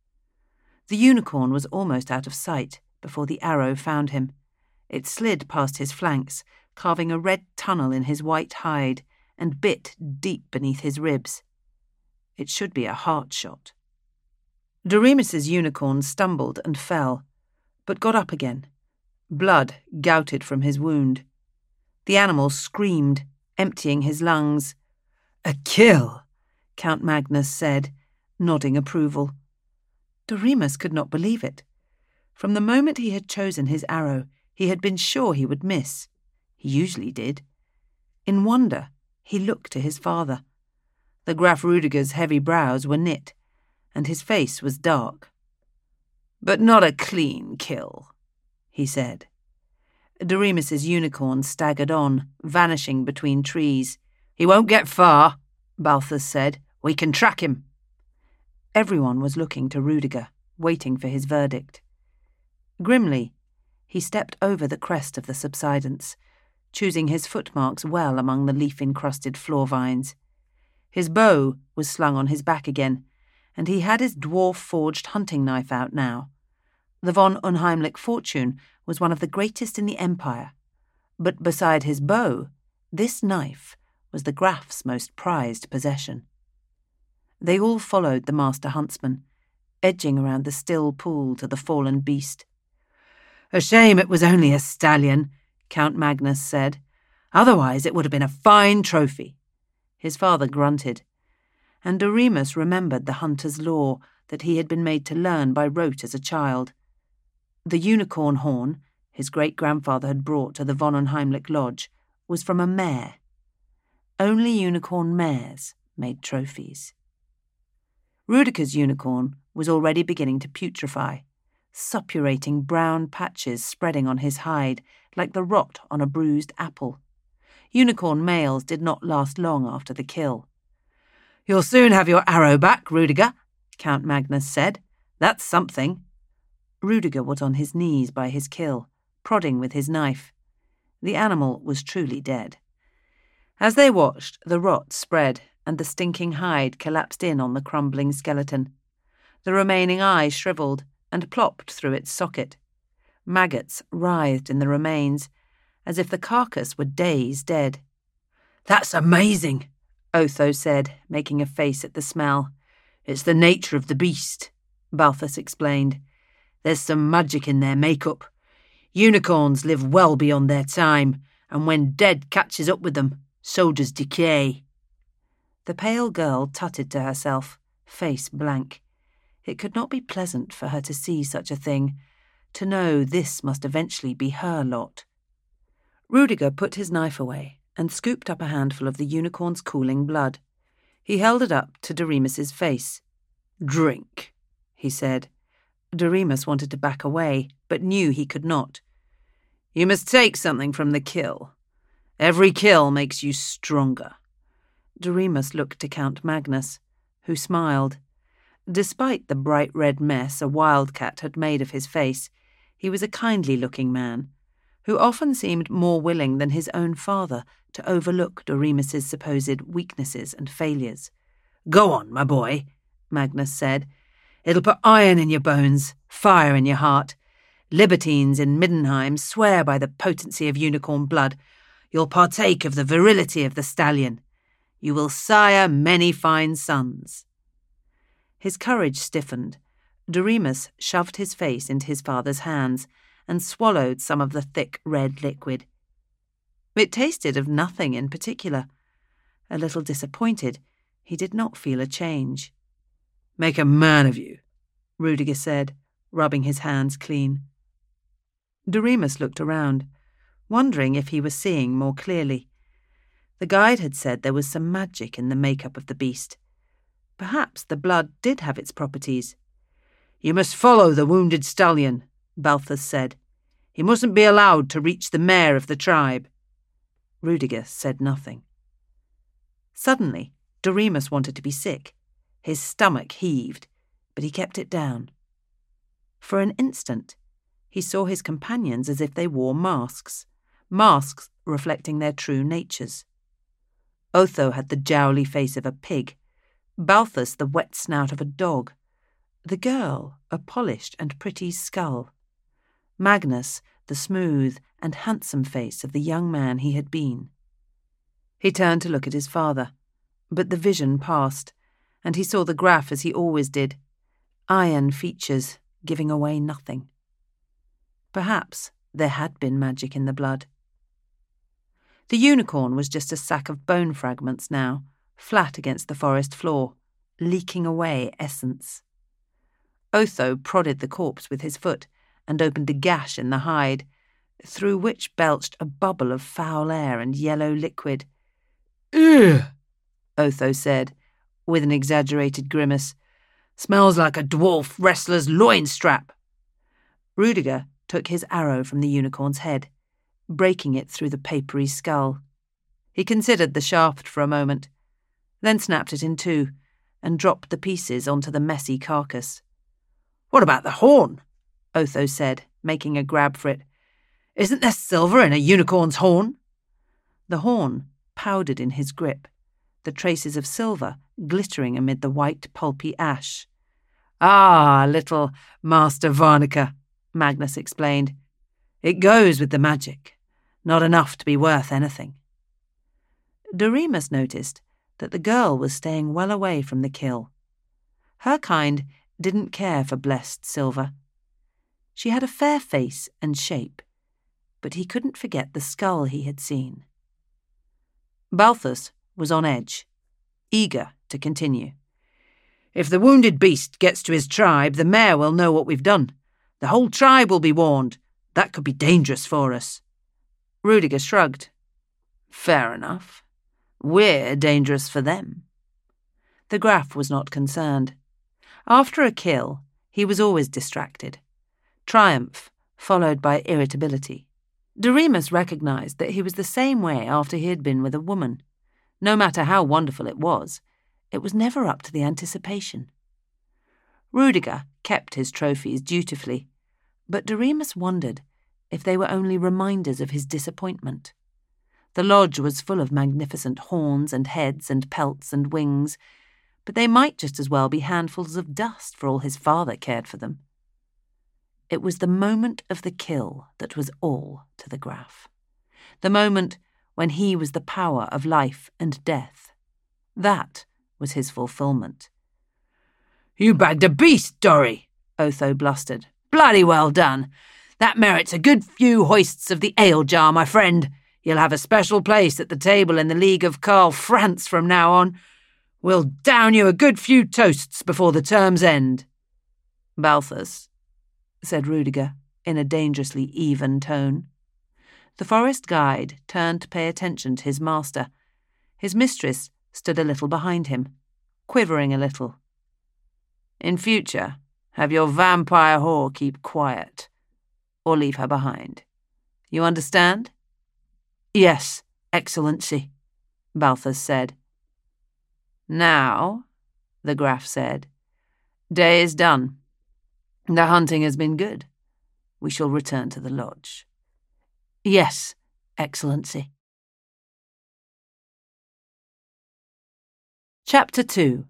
The unicorn was almost out of sight before the arrow found him. It slid past his flanks, carving a red tunnel in his white hide, and bit deep beneath his ribs. It should be a heart shot. Doremus's unicorn stumbled and fell, but got up again. Blood gouted from his wound. The animal screamed, emptying his lungs. "A kill," Count Magnus said, nodding approval. Doremus could not believe it. From the moment he had chosen his arrow, he had been sure he would miss. He usually did. In wonder, he looked to his father. The Graf Rudiger's heavy brows were knit, and his face was dark. "But not a clean kill," he said. Doremus's unicorn staggered on, vanishing between trees. "He won't get far," Balthus said. "We can track him." Everyone was looking to Rudiger, waiting for his verdict. Grimly, he stepped over the crest of the subsidence, choosing his footmarks well among the leaf-encrusted floor vines. His bow was slung on his back again, and he had his dwarf-forged hunting knife out now. The von Unheimlich Fortune was one of the greatest in the Empire, but beside his bow, this knife was the Graf's most prized possession. They all followed the master huntsman, edging around the still pool to the fallen beast. "A shame it was only a stallion," Count Magnus said. "Otherwise it would have been a fine trophy." His father grunted, and Doremus remembered the hunter's lore that he had been made to learn by rote as a child. The unicorn horn his great-grandfather had brought to the von Unheimlich Lodge was from a mare. Only unicorn mares made trophies. Rudiger's unicorn was already beginning to putrefy, suppurating brown patches spreading on his hide like the rot on a bruised apple. Unicorn males did not last long after the kill. "You'll soon have your arrow back, Rudiger," Count Magnus said. "That's something." Rudiger was on his knees by his kill, prodding with his knife. The animal was truly dead. As they watched, the rot spread, and the stinking hide collapsed in on the crumbling skeleton. The remaining eye shriveled and plopped through its socket. Maggots writhed in the remains, as if the carcass were days dead. "That's amazing," Otho said, making a face at the smell. "It's the nature of the beast," Balthus explained. "There's some magic in their makeup. Unicorns live well beyond their time, and when dead catches up with them, so does decay." The pale girl tutted to herself, face blank. It could not be pleasant for her to see such a thing, to know this must eventually be her lot. Rudiger put his knife away and scooped up a handful of the unicorn's cooling blood. He held it up to Doremus's face. "Drink," he said. Doremus wanted to back away, but knew he could not. "You must take something from the kill. Every kill makes you stronger." Doremus looked to Count Magnus, who smiled. Despite the bright red mess a wildcat had made of his face, he was a kindly-looking man, who often seemed more willing than his own father to overlook Doremus's supposed weaknesses and failures. "Go on, my boy," Magnus said. "It'll put iron in your bones, fire in your heart. Libertines in Middenheim swear by the potency of unicorn blood. You'll partake of the virility of the stallion. You will sire many fine sons." His courage stiffened. Doremus shoved his face into his father's hands and swallowed some of the thick red liquid. It tasted of nothing in particular. A little disappointed, he did not feel a change. "Make a man of you," Rudiger said, rubbing his hands clean. Doremus looked around, wondering if he was seeing more clearly. The guide had said there was some magic in the makeup of the beast. Perhaps the blood did have its properties. "You must follow the wounded stallion," Balthus said. "He mustn't be allowed to reach the mayor of the tribe." Rudiger said nothing. Suddenly, Doremus wanted to be sick. His stomach heaved, but he kept it down. For an instant, he saw his companions as if they wore masks reflecting their true natures. Otho had the jowly face of a pig, Balthus the wet snout of a dog, the girl a polished and pretty skull, Magnus the smooth and handsome face of the young man he had been. He turned to look at his father, but the vision passed, and he saw the Graf as he always did, iron features giving away nothing. Perhaps there had been magic in the blood. The unicorn was just a sack of bone fragments now, flat against the forest floor, leaking away essence. Otho prodded the corpse with his foot and opened a gash in the hide, through which belched a bubble of foul air and yellow liquid. "Ugh," Otho said, with an exaggerated grimace. "Smells like a dwarf wrestler's loin strap." Rudiger took his arrow from the unicorn's head, breaking it through the papery skull. He considered the shaft for a moment, then snapped it in two and dropped the pieces onto the messy carcass. "What about the horn?" Otho said, making a grab for it. "Isn't there silver in a unicorn's horn?" The horn powdered in his grip, the traces of silver glittering amid the white pulpy ash. "Ah, little Master Varnica," Magnus explained. "It goes with the magic. Not enough to be worth anything." Doremus noticed that the girl was staying well away from the kill. Her kind didn't care for blessed silver. She had a fair face and shape, but he couldn't forget the skull he had seen. Balthus was on edge, eager to continue. "If the wounded beast gets to his tribe, the mayor will know what we've done. The whole tribe will be warned. That could be dangerous for us." Rudiger shrugged. "Fair enough. We're dangerous for them." The Graf was not concerned. After a kill, he was always distracted. Triumph, followed by irritability. Doremus recognized that he was the same way after he had been with a woman. No matter how wonderful it was never up to the anticipation. Rudiger kept his trophies dutifully, but Doremus wondered if they were only reminders of his disappointment. The lodge was full of magnificent horns and heads and pelts and wings, but they might just as well be handfuls of dust for all his father cared for them. It was the moment of the kill that was all to the Graf. The moment when he was the power of life and death. That was his fulfilment. "You bagged a beast, Dorry," Otho blustered. "Bloody well done. That merits a good few hoists of the ale jar, my friend. You'll have a special place at the table in the League of Karl Franz from now on. We'll down you a good few toasts before the term's end." "Balthus," said Rudiger in a dangerously even tone. The forest guide turned to pay attention to his master. His mistress stood a little behind him, quivering a little. "In future, have your vampire whore keep quiet, or leave her behind. You understand?" "Yes, Excellency," Balthus said. "Now," the Graf said, "day is done. The hunting has been good. We shall return to the lodge." "Yes, Excellency." Chapter 2.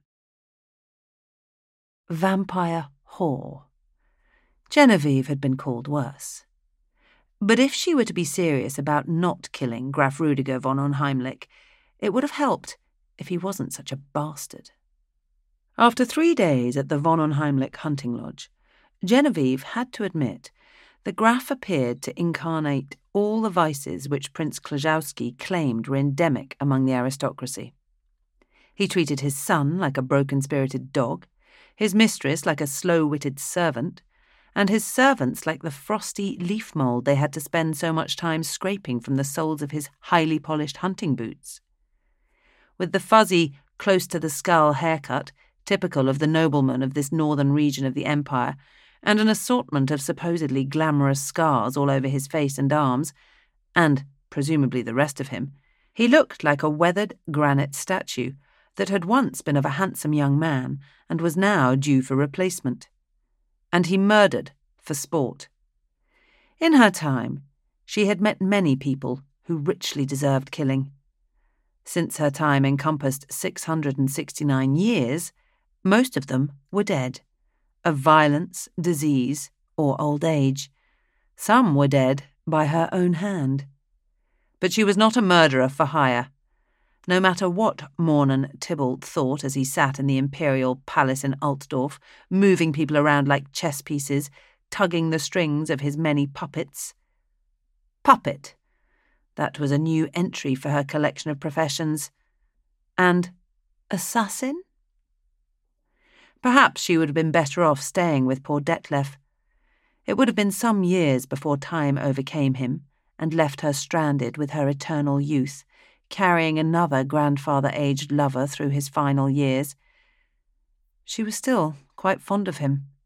Vampire whore. Genevieve had been called worse. But if she were to be serious about not killing Graf Rudiger von Unheimlich, it would have helped if he wasn't such a bastard. After 3 days at the von Unheimlich hunting lodge, Genevieve had to admit the Graf appeared to incarnate all the vices which Prince Klajowski claimed were endemic among the aristocracy. He treated his son like a broken-spirited dog, his mistress like a slow-witted servant, and his servants like the frosty leaf mould they had to spend so much time scraping from the soles of his highly polished hunting boots. With the fuzzy, close-to-the-skull haircut, typical of the noblemen of this northern region of the empire, and an assortment of supposedly glamorous scars all over his face and arms, and presumably the rest of him, he looked like a weathered granite statue that had once been of a handsome young man and was now due for replacement. And he murdered for sport. In her time, she had met many people who richly deserved killing. Since her time encompassed 669 years, most of them were dead, of violence, disease, or old age. Some were dead by her own hand. But she was not a murderer for hire. No matter what Mornon Tybalt thought as he sat in the imperial palace in Altdorf, moving people around like chess pieces, tugging the strings of his many puppets. Puppet. That was a new entry for her collection of professions. And assassin? Perhaps she would have been better off staying with poor Detlef. It would have been some years before time overcame him and left her stranded with her eternal youth, carrying another grandfather-aged lover through his final years. She was still quite fond of him,